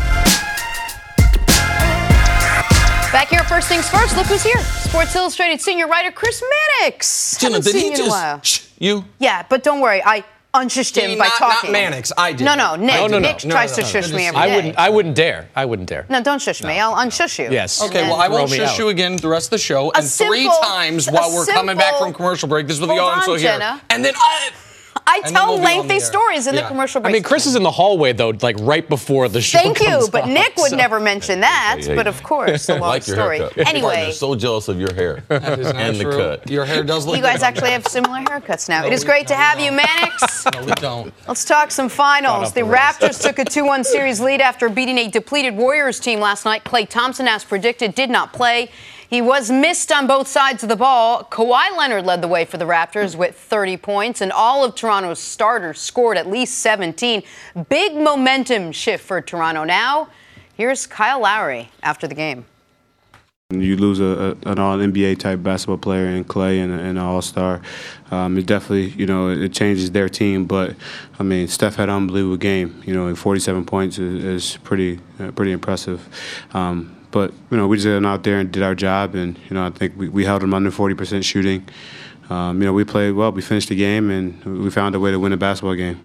Back here, first things first. Look who's here. Sports Illustrated senior writer Chris Mannix.
Jenna,
Haven't
did
seen
he
you in a
just
while.
shh you?
Yeah, but don't worry. I unshushed him
He,
by
not,
talking.
Not Mannix. I did.
No, no, Nick.
No, no, no.
Nick
No,
tries
no,
to
no.
shush me every
I
day.
wouldn't. I wouldn't dare. I wouldn't dare.
No, don't shush me. I'll unshush you.
Yes.
Okay,
And
well, I
Throw
won't
me
shush
out.
you again the rest of the show.
A
And three
simple-
times
a
while we're coming back
simple-
from commercial break. This is what the
Hold
audience
on,
will hear.
Jenna.
And then I...
I
And then
tell
we'll be on
lengthy
the air.
stories in
Yeah.
the commercial
I
break.
mean, Chris is in the hallway though, like right before the show
Thank you,
comes
but
on,
Nick would
so-
never mention that.
Hey, hey.
But of course, a
I
long
like your
story.
haircut.
Anyway,
I'm so jealous of your hair
That is not
and the
true.
cut.
Your hair does look
you guys
good.
actually have similar haircuts now.
No,
it is
we-
great to
no, we
have you,
don't.
Mannix.
No, we don't.
Let's talk some finals.
up
The
the race.
Raptors took a two one series lead after beating a depleted Warriors team last night. Klay Thompson, as predicted, did not play. He was missed on both sides of the ball. Kawhi Leonard led the way for the Raptors with thirty points, and all of Toronto's starters scored at least seventeen. Big momentum shift for Toronto now. Here's Kyle Lowry after the game.
You lose a, a, an all N B A type basketball player in Klay and, and an all-star. Um, it definitely, you know, it changes their team. But, I mean, Steph had an unbelievable game. You know, forty-seven points is, is pretty uh, pretty impressive. Um, But, you know, we just went out there and did our job, and, you know, I think we, we held them under forty percent shooting. Um, you know, we played well. We finished the game, and we found a way to win a basketball game.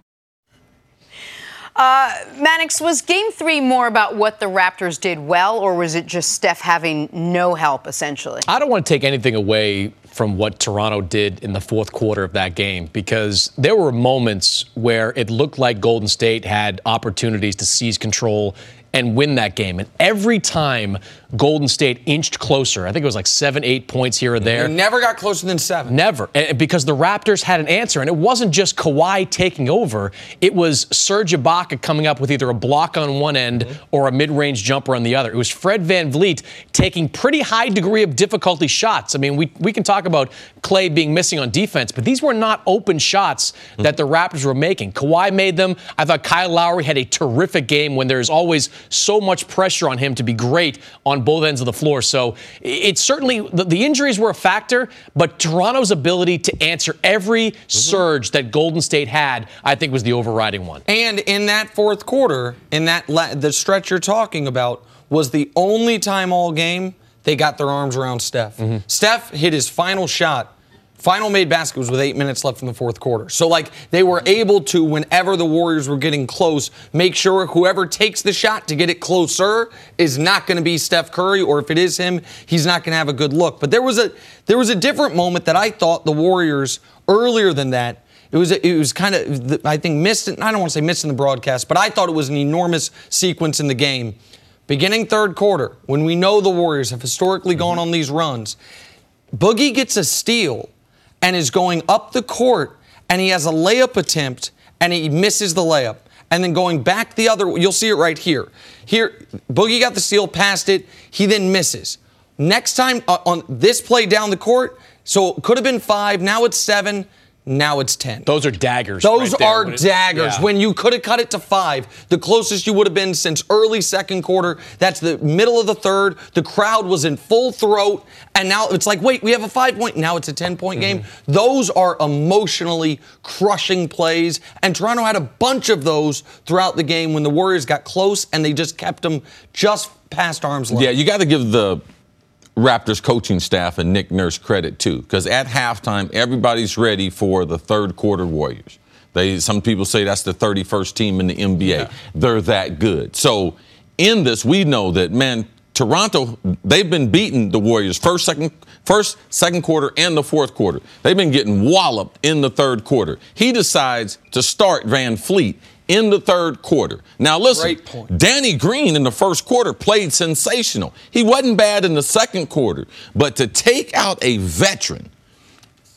Uh, Mannix, was game three more about what the Raptors did well, or was it just Steph having no help, essentially?
I don't want to take anything away from what Toronto did in the fourth quarter of that game, because there were moments where it looked like Golden State had opportunities to seize control and win that game. And every time Golden State inched closer, I think it was like seven, eight points here or there.
They never got closer than seven.
Never. And because the Raptors had an answer. And it wasn't just Kawhi taking over. It was Serge Ibaka coming up with either a block on one end mm-hmm. or a mid-range jumper on the other. It was Fred VanVleet taking pretty high degree of difficulty shots. I mean, we, we can talk about Klay being missing on defense, but these were not open shots mm-hmm. that the Raptors were making. Kawhi made them. I thought Kyle Lowry had a terrific game when there's always so much pressure on him to be great on both ends of the floor. So it's certainly, the, the injuries were a factor, but Toronto's ability to answer every mm-hmm. surge that Golden State had, I think, was the overriding one.
And in that fourth quarter, in that la- the stretch you're talking about, was the only time all game they got their arms around Steph. Mm-hmm. Steph hit his final shot. Final made basket was with eight minutes left in the fourth quarter. So, like, they were able to, whenever the Warriors were getting close, make sure whoever takes the shot to get it closer is not going to be Steph Curry, or if it is him, he's not going to have a good look. But there was a there was a different moment that I thought the Warriors, earlier than that, it was it was kind of, I think, missed, I don't want to say missed in the broadcast, but I thought it was an enormous sequence in the game. Beginning third quarter, when we know the Warriors have historically gone on these runs, Boogie gets a steal and is going up the court, and he has a layup attempt, and he misses the layup. And then going back the other, you'll see it right here. Here, Boogie got the steal, passed it, he then misses. Next time uh, on this play down the court, so it could have been five, now it's seven, now it's ten.
Those are daggers.
Those
right there.
are
When it-
daggers.
yeah.
When you could have cut it to five, the closest you would have been since early second quarter. That's the middle of the third. The crowd was in full throat. And now it's like, wait, we have a five-point. Now it's a ten-point
Mm-hmm.
game. Those are emotionally crushing plays. And Toronto had a bunch of those throughout the game when the Warriors got close and they just kept them just past arm's length.
Yeah, you got to give the Raptors coaching staff and Nick Nurse credit too, because at halftime everybody's ready for the third quarter Warriors. They some people say that's the thirty-first team in the N B A. Yeah. They're that good. So in this, we know that, man, Toronto, they've been beating the Warriors first, second, first, second quarter, and the fourth quarter. They've been getting walloped in the third quarter. He decides to start VanVleet in the third quarter. Now, listen, Danny Green in the first quarter played sensational. He wasn't bad in the second quarter, but to take out a veteran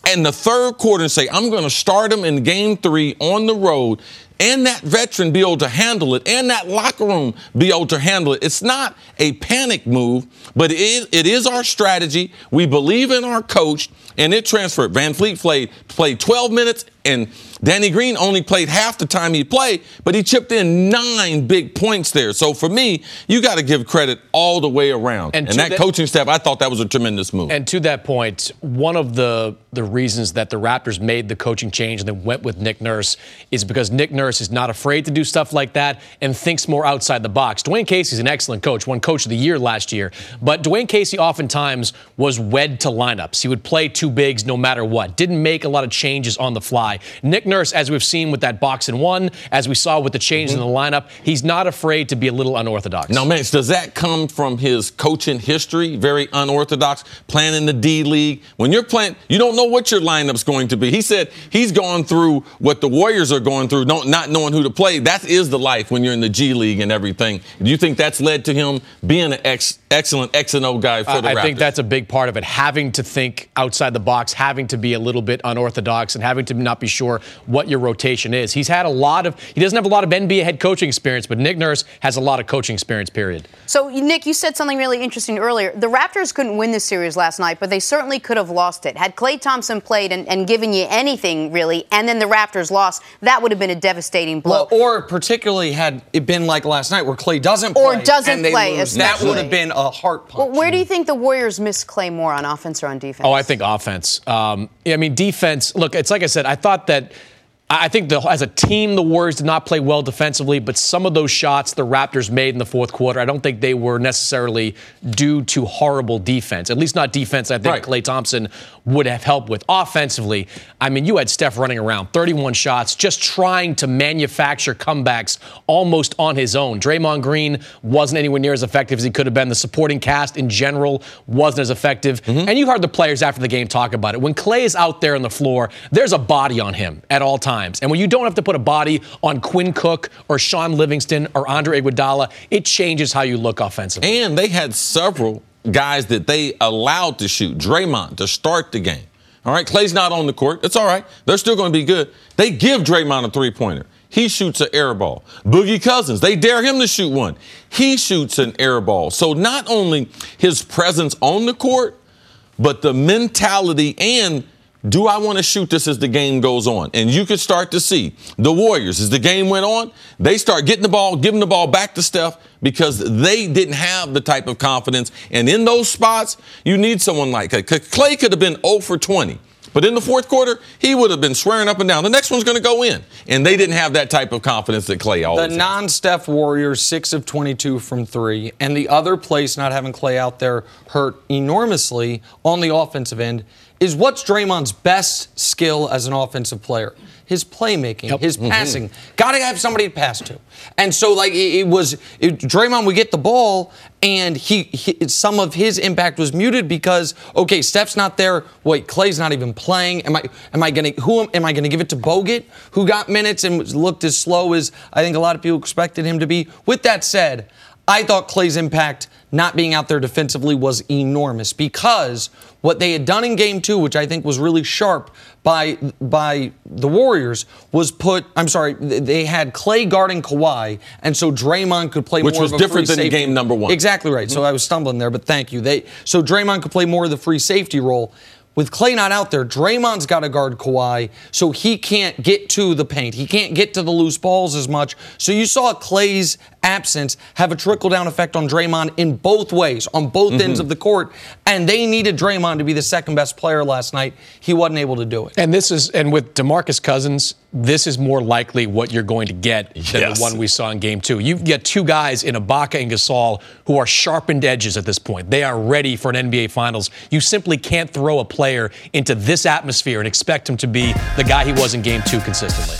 in the third quarter and say, I'm going to start him in game three on the road, and that veteran be able to handle it, and that locker room be able to handle it. It's not a panic move, but it is, it is our strategy. We believe in our coach, and it transferred. Van Fleet played, played twelve minutes, and Danny Green only played half the time he played, but he chipped in nine big points there. So for me, you got to give credit all the way around. And, and that, that coaching staff, I thought that was a tremendous move.
And to that point, one of the, the reasons that the Raptors made the coaching change and then went with Nick Nurse is because Nick Nurse is not afraid to do stuff like that and thinks more outside the box. Dwayne Casey's an excellent coach, won Coach of the Year last year, but Dwayne Casey oftentimes was wed to lineups. He would play two bigs no matter what, didn't make a lot of changes on the fly. Nick Nurse, as we've seen with that box and one, as we saw with the change mm-hmm. in the lineup, he's not afraid to be a little unorthodox.
Now, Max, does that come from his coaching history, very unorthodox, playing in the D League? When you're playing, you don't know what your lineup's going to be. He said he's gone through what the Warriors are going through, don't, not knowing who to play. That is the life when you're in the G League and everything. Do you think that's led to him being an ex, excellent X and O guy for
uh,
the
I
Raptors?
I think that's a big part of it, having to think outside the box, having to be a little bit unorthodox, and having to not be sure what your rotation is. He's had a lot of, he doesn't have a lot of N B A head coaching experience, but Nick Nurse has a lot of coaching experience, period.
So, Nick, you said something really interesting earlier. The Raptors couldn't win this series last night, but they certainly could have lost it. Had Klay Thompson played and, and given you anything, really, and then the Raptors lost, that would have been a devastating blow.
Well, or particularly had it been like last night where Klay doesn't play.
Or doesn't
and they
play,
lose.
especially.
That would have been a heart punch.
Well, where do you think the Warriors miss Klay more, on offense or on defense?
Oh, I think offense. Um, I mean, defense, look, it's like I said, I thought that I think the, as a team, the Warriors did not play well defensively, but some of those shots the Raptors made in the fourth quarter, I don't think they were necessarily due to horrible defense. At least not defense I think right. Klay Thompson would have helped with. Offensively, I mean, you had Steph running around, thirty-one shots, just trying to manufacture comebacks almost on his own. Draymond Green wasn't anywhere near as effective as he could have been. The supporting cast in general wasn't as effective. Mm-hmm. And you heard the players after the game talk about it. When Klay is out there on the floor, there's a body on him at all times. And when you don't have to put a body on Quinn Cook or Sean Livingston or Andre Iguodala, it changes how you look offensively.
And they had several guys that they allowed to shoot. Draymond to start the game. All right, Klay's not on the court. It's all right. They're still going to be good. They give Draymond a three-pointer. He shoots an air ball. Boogie Cousins, they dare him to shoot one. He shoots an air ball. So not only his presence on the court, but the mentality and do I want to shoot this as the game goes on? And you could start to see the Warriors, as the game went on, they start getting the ball, giving the ball back to Steph because they didn't have the type of confidence. And in those spots, you need someone like Klay could have been zero for twenty. But in the fourth quarter, he would have been swearing up and down. The next one's going to go in. And they didn't have that type of confidence that Klay always
The non-Steph Warriors, six of twenty-two from three. And the other place not having Klay out there hurt enormously on the offensive end is what's Draymond's best skill as an offensive player? His playmaking, yep. his passing. Mm-hmm. Got to have somebody to pass to. And so, like, it, it was, it, Draymond would get the ball, and he, he some of his impact was muted because, okay, Steph's not there. Wait, Klay's not even playing. Am I, am I going to, who am, am I going to give it to Bogut, who got minutes and looked as slow as I think a lot of people expected him to be? With that said, I thought Klay's impact not being out there defensively was enormous because what they had done in game two, which I think was really sharp by by the Warriors, was put, I'm sorry, they had Klay guarding Kawhi, and so Draymond could play
which
more
was
of a
different
free
than
safety.
game number one.
Exactly right. Mm-hmm. So I was stumbling there, but thank you. They So Draymond could play more of the free safety role. With Klay not out there, Draymond's got to guard Kawhi, so he can't get to the paint. He can't get to the loose balls as much. So you saw Klay's absence have a trickle-down effect on Draymond in both ways, on both mm-hmm. ends of the court, and they needed Draymond to be the second-best player last night. He wasn't able to do it.
And this is, and with DeMarcus Cousins, this is more likely what you're going to get than yes. the one we saw in game two. You've got two guys in Ibaka and Gasol who are sharpened edges at this point. They are ready for an N B A Finals. You simply can't throw a player into this atmosphere and expect him to be the guy he was in game two consistently.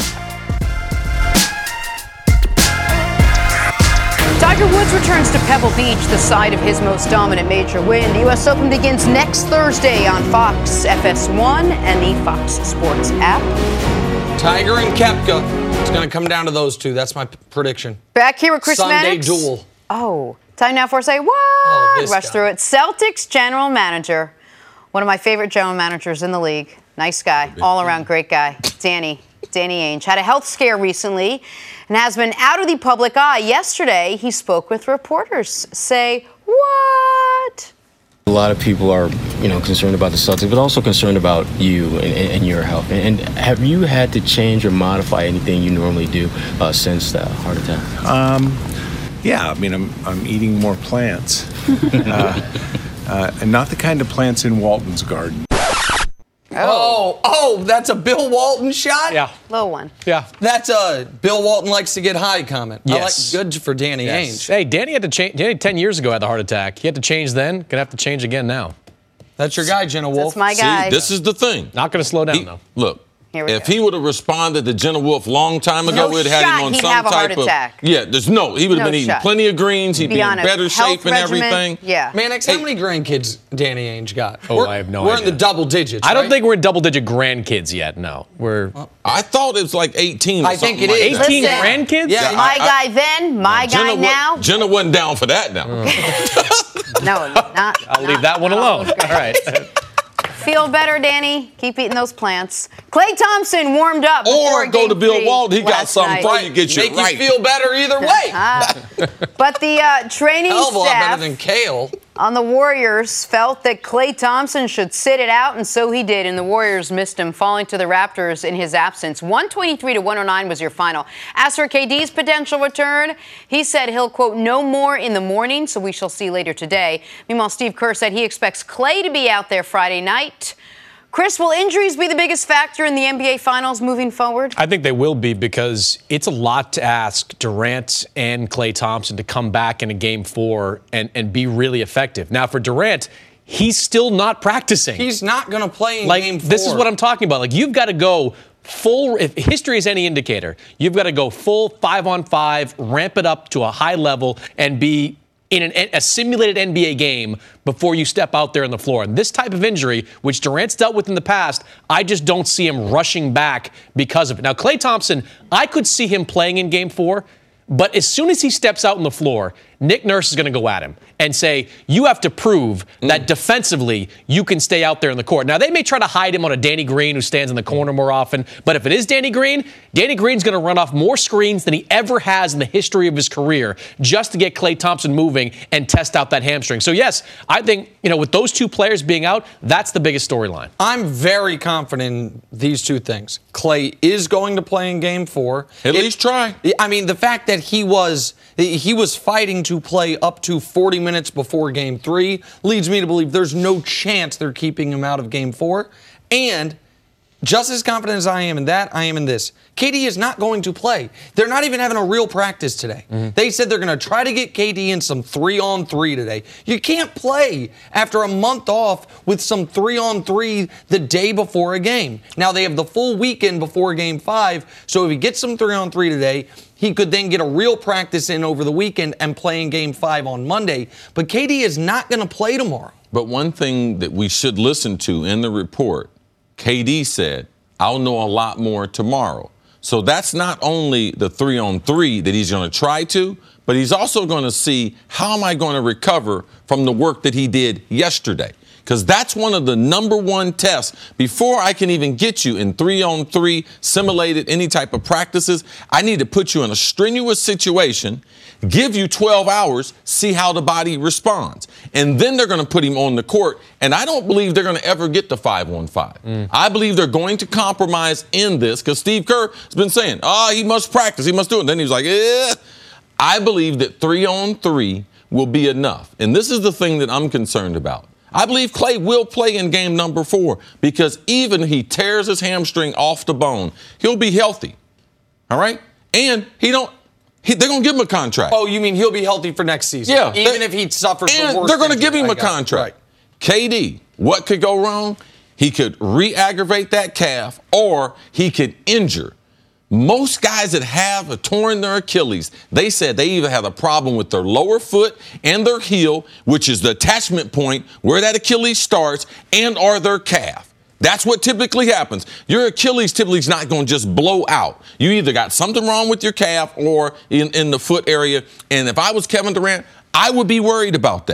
Tiger Woods returns to Pebble Beach, the site of his most dominant major win. The U S Open begins next Thursday on Fox, F S one, and the Fox Sports app.
Tiger and Koepka. It's going to come down to those two. That's my p- prediction.
Back here with Chris
Sunday
Mannix.
duel.
Oh, time now for say what?
Oh,
Rush
guy.
through it. Celtics general manager, one of my favorite general managers in the league, Nice guy. All-around great guy. Danny. Danny Ainge had a health scare recently and has been out of the public eye. Yesterday, he spoke with reporters. Say, what?
A lot of people are, you know, concerned about the Celtics, but also concerned about you and, and your health. And have you had to change or modify anything you normally do uh, since the heart attack?
Um, yeah, I mean, I'm I'm eating more plants, uh, uh, and not the kind of plants in Walton's garden.
Oh, oh, that's a Bill Walton shot?
Yeah.
Low one.
Yeah.
That's a Bill Walton likes to get high comment.
Yes.
I like good for Danny
Yes.
Ainge.
Hey, Danny had to change. Danny ten years ago had the heart attack. He had to change then. Gonna have to change again now.
That's your guy, Jenna Wolf.
That's my guy.
See, this is the thing.
Not gonna slow down
He-
though.
Look.
Here we
If
go.
he would have responded to Jenna Wolf long time ago,
No
we'd have had
shot
him on
he'd
some
have a
type
heart
of
attack.
yeah. There's no. He would have
No
been eating
shot.
plenty of greens. He'd
Be
be in
on a
better
health
shape and
regimen.
everything.
Yeah.
Mannix, how many grandkids Danny Ainge got?
Oh,
we're,
I have no
We're
idea.
in the double digits.
I don't
right?
think we're in double-digit grandkids yet. No, we're
I thought it was like eighteen. Or
I think
something
it
like
is.
that.
eighteen
Listen.
grandkids.
Yeah,
My
I-
guy then, my guy
Jenna wa-
now.
Jenna wasn't down for that now.
No, not.
I'll leave that one alone. All right.
Feel better, Danny. Keep eating those plants. Klay Thompson warmed up.
Or
before
go
game
to Bill
three
Walton. He got
last
something
night.
for you. Get you
Make
right.
you feel better either way.
Ah. But the uh, training
Hell of a lot
staff
better than Kale.
on the Warriors felt that Klay Thompson should sit it out, and so he did, and the Warriors missed him, falling to the Raptors in his absence. one twenty-three to one oh nine was your final. As for K D's potential return, he said he'll, quote, no more in the morning, so we shall see later today. Meanwhile, Steve Kerr said he expects Klay to be out there Friday night. Chris, will injuries be the biggest factor in the N B A Finals moving forward?
I think they will be because it's a lot to ask Durant and Klay Thompson to come back in a game four and, and be really effective. Now, for Durant, he's still not practicing.
He's not going to play in
like,
game four.
This is what I'm talking about. Like, you've got to go full, if history is any indicator, you've got to go full five on five, ramp it up to a high level, and be in an, a simulated N B A game before you step out there on the floor. And this type of injury, which Durant's dealt with in the past, I just don't see him rushing back because of it. Now, Klay Thompson, I could see him playing in game four, but as soon as he steps out on the floor, Nick Nurse is going to go at him and say, you have to prove mm. that defensively you can stay out there in the court. Now, they may try to hide him on a Danny Green who stands in the corner more often, but if it is Danny Green, Danny Green's going to run off more screens than he ever has in the history of his career just to get Klay Thompson moving and test out that hamstring. So, yes, I think, you know, with those two players being out, that's the biggest storyline.
I'm very confident in these two things. Klay is going to play in game four.
At
It-
least try.
I mean, the fact that he was he was fighting to play up to forty minutes before game three leads me to believe there's no chance they're keeping him out of game four. And just as confident as I am in that, I am in this. K D is not going to play. They're not even having a real practice today. Mm-hmm. They said they're going to try to get K D in some three-on-three today. You can't play after a month off with some three-on-three the day before a game. Now, they have the full weekend before game five, so if he gets some three-on-three today, he could then get a real practice in over the weekend and play in game five on Monday. But K D is not going to play tomorrow.
But one thing that we should listen to in the report, K D said, I'll know a lot more tomorrow. So that's not only the three-on-three that he's going to try to, but he's also going to see how am I going to recover from the work that he did yesterday. Because that's one of the number one tests. Before I can even get you in three-on-three, simulated any type of practices, I need to put you in a strenuous situation, give you twelve hours, see how the body responds. And then they're going to put him on the court. And I don't believe they're going to ever get to five-on-five. Mm. I believe they're going to compromise in this because Steve Kerr has been saying, oh, he must practice, he must do it. And then he was like, eh. I believe that three-on-three will be enough. And this is the thing that I'm concerned about. I believe Klay will play in game number four because even he tears his hamstring off the bone, he'll be healthy. All right? And he don't he, they're going to give him a contract.
Oh, you mean he'll be healthy for next season?
Yeah.
Even
they,
if he suffers
and
the worst
they're going to
injury.
give him
I
a
got it.
contract.
Right.
K D, what could go wrong? He could re-aggravate that calf or he could injure. Most guys that have torn their Achilles, they said they either have a problem with their lower foot and their heel, which is the attachment point where that Achilles starts, and or their calf. That's what typically happens. Your Achilles typically is not going to just blow out. You either got something wrong with your calf or in, in the foot area. And if I was Kevin Durant, I would be worried about that.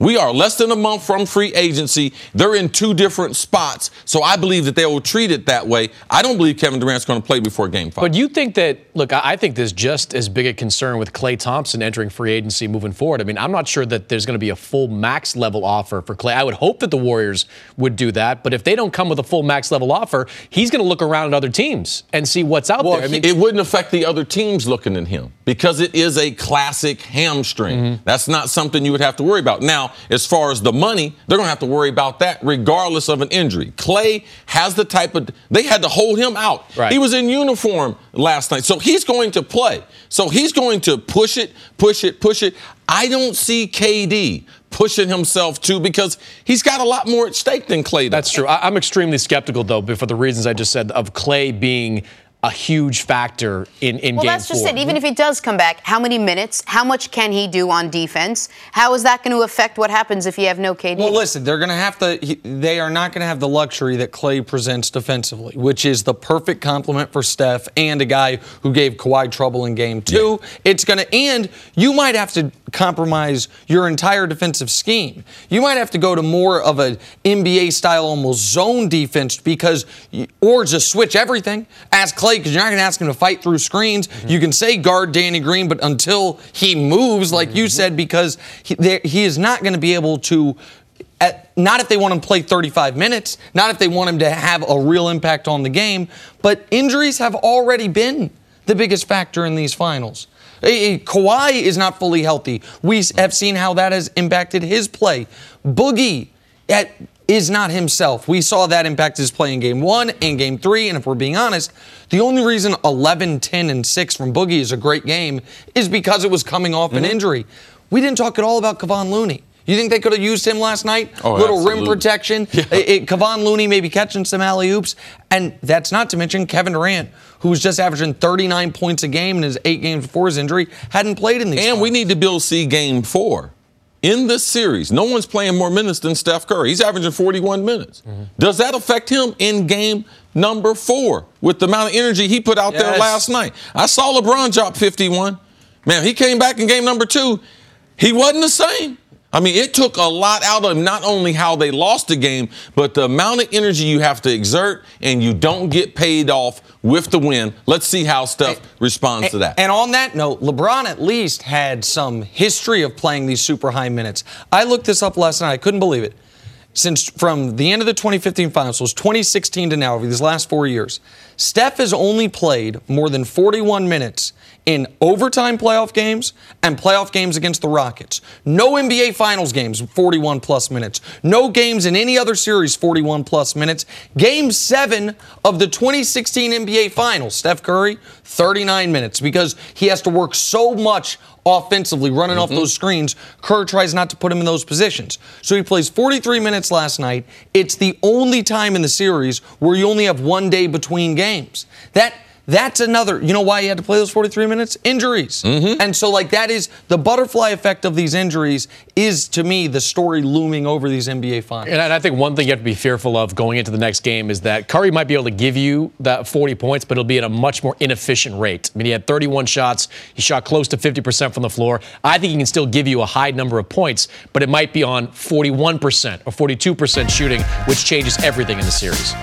We are less than a month from free agency. They're in two different spots. So I believe that they will treat it that way. I don't believe Kevin Durant's going to play before game five.
But you think that, look, I think there's just as big a concern with Klay Thompson entering free agency moving forward. I mean, I'm not sure that there's going to be a full max level offer for Klay. I would hope that the Warriors would do that. But if they don't come with a full max level offer, he's going to look around at other teams and see what's out
well,
there. I mean,
it wouldn't affect the other teams looking at him because it is a classic hamstring. Mm-hmm. That's not something you would have to worry about. Now, as far as the money, they're going to have to worry about that regardless of an injury. Klay has the type of, they had to hold him out.
Right.
He was in uniform last night. So he's going to play. So he's going to push it, push it, push it. I don't see K D pushing himself too because he's got a lot more at stake than Klay does.
That's true. I- I'm extremely skeptical, though, for the reasons I just said, of Klay being a huge factor in, in
well,
game four.
Well, that's just it. Even if he does come back, how many minutes? How much can he do on defense? How is that going to affect what happens if you have no K D?
Well, listen, they're going to have to. He, they are not going to have the luxury that Klay presents defensively, which is the perfect complement for Steph and a guy who gave Kawhi trouble in game two. Yeah. It's going to, and you might have to compromise your entire defensive scheme. You might have to go to more of an N B A style almost zone defense because, or just switch everything. Ask Klay, because you're not going to ask him to fight through screens. Mm-hmm. You can say guard Danny Green, but until he moves, like mm-hmm. you said, because he, he is not going to be able to, at, not if they want him to play thirty-five minutes, not if they want him to have a real impact on the game, but injuries have already been the biggest factor in these finals. Kawhi is not fully healthy. We have seen how that has impacted his play. Boogie at, is not himself. We saw that impact his play in game one and game three, and if we're being honest, the only reason eleven, ten, and six from Boogie is a great game is because it was coming off mm-hmm. an injury. We didn't talk at all about Kevon Looney. You think they could have used him last night?
Oh,
Little
absolutely.
rim protection. Yeah. It, it, Kevon Looney maybe catching some alley-oops. And that's not to mention Kevin Durant, who was just averaging thirty-nine points a game in his eight games before his injury, hadn't played in these
And
finals.
we need to build see game four. In this series, no one's playing more minutes than Steph Curry. He's averaging forty-one minutes. Mm-hmm. Does that affect him in game number four with the amount of energy he put out yes. there last night? I saw LeBron drop fifty-one. Man, he came back in game number two. He wasn't the same. I mean, it took a lot out of him, not only how they lost the game, but the amount of energy you have to exert, and you don't get paid off with the win. Let's see how Steph and, responds
and,
to that.
And on that note, LeBron at least had some history of playing these super high minutes. I looked this up last night. I couldn't believe it. Since from the end of the twenty fifteen finals, so it's twenty sixteen to now, over these last four years, Steph has only played more than forty-one minutes in overtime playoff games and playoff games against the Rockets. No N B A Finals games, forty-one plus minutes. No games in any other series, forty-one plus minutes. Game seven of the twenty sixteen N B A Finals, Steph Curry, thirty-nine minutes, because he has to work so much offensively, running mm-hmm. off those screens. Kerr tries not to put him in those positions. So he plays forty-three minutes last night. It's the only time in the series where you only have one day between games. That That's another, you know why he had to play those forty-three minutes? Injuries. Mm-hmm. And so, like, that is, the butterfly effect of these injuries is, to me, the story looming over these N B A finals.
And I think one thing you have to be fearful of going into the next game is that Curry might be able to give you that forty points, but it'll be at a much more inefficient rate. I mean, he had thirty-one shots. He shot close to fifty percent from the floor. I think he can still give you a high number of points, but it might be on forty-one percent or forty-two percent shooting, which changes everything in the series.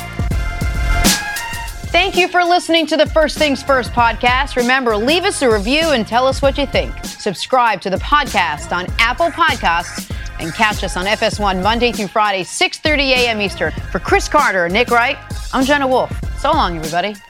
Thank you for listening to the First Things First podcast. Remember, leave us a review and tell us what you think. Subscribe to the podcast on Apple Podcasts and catch us on F S one Monday through Friday, six thirty a.m. Eastern. For Chris Carter and Nick Wright, I'm Jenna Wolf. So long, everybody.